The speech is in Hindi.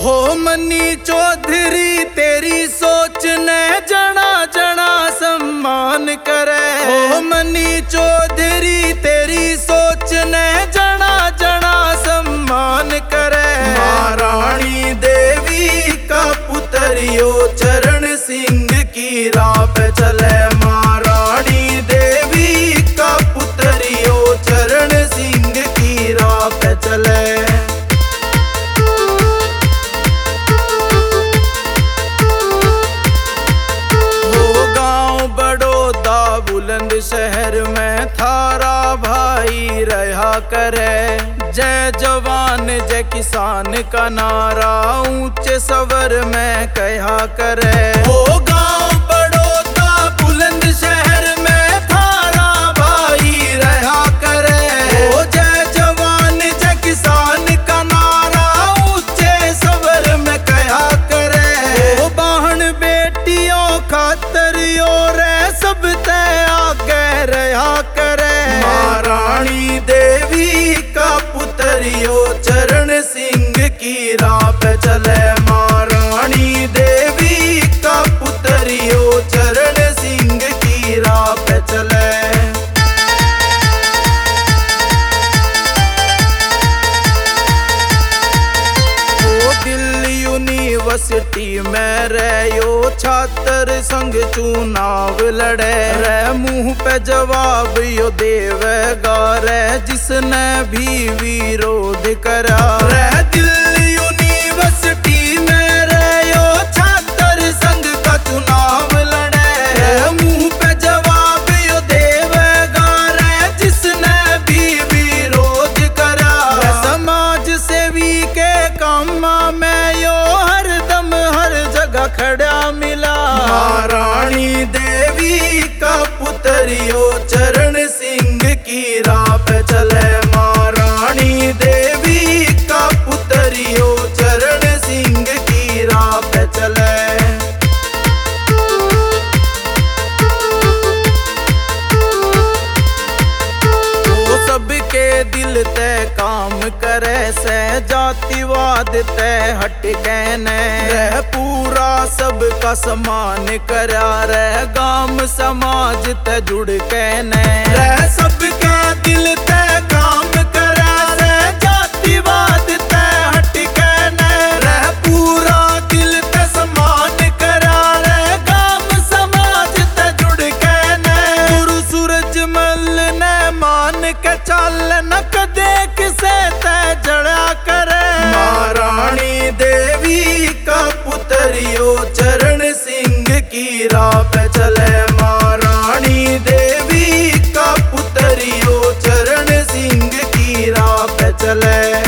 हो मनी चौधरी तेरी सोच ने जना जना सम्मान करे। हो मनी चौधरी तेरी सोच ने जना जना सम्मान करे। महारानी देवी का पुत्रियो चरण सिंह की राह पे चले। महारानी देवी का पुत्रियो चरण सिंह की राह पे चले। बुलंद शहर में थारा भाई रहा करे। जय जवान जय किसान का नारा ऊंचे सवर में कहा करे। ओ गांव बड़ौदा बुलंद शहर में थारा भाई रहा करे। ओ जय जवान जय किसान का नारा ऊंचे सवर में कहा करे। ओ बहन बेटियों खातर और सब आगे रहा करे। महारानी देवी का पुत्रियो चरण सिंह की राह पे चले। महारानी देवी का पुत्रियो चरण सिंह की राह पे चले। यूनिवर्सिटी में रहो छात्र संग चुनाव लड़े। रे मुंह पे जवाब यो देवेगा रे जिसने भी विरोध करा। रे दिल्ली यूनिवर्सिटी में रहो छात्र संग का चुनाव लड़े। रे मुंह पे जवाब यो देवेगा रे जिसने भी विरोध करा। रे समाज सेवी के काम में यो हरदम हर जगह खड़ा मिला। महारानी देवी का पुत्रियो चरण सिंह की राह पे चले। महारानी देवी का पुत्रियो चरण सिंह की राह पे चले। वो सबके दिल ते काम करे से जातिवाद ते हट कहने। रह पूरा सबका समान करा रे गाम समाज ते जुड़ कहने। रह सबका दिल ते काम करा रे जातिवाद ते हट कहने। रह पूरा दिल ते समान करा रे गाम समाज ते जुड़ कहने। गुरु सूरजमल ने मान के चल न कदे किसे ते जड़ा करे। महारानी देवी का पुत्रियो चरण सिंह की राह पे चले। महारानी देवी का पुत्रियो चरण सिंह की राह पे चले।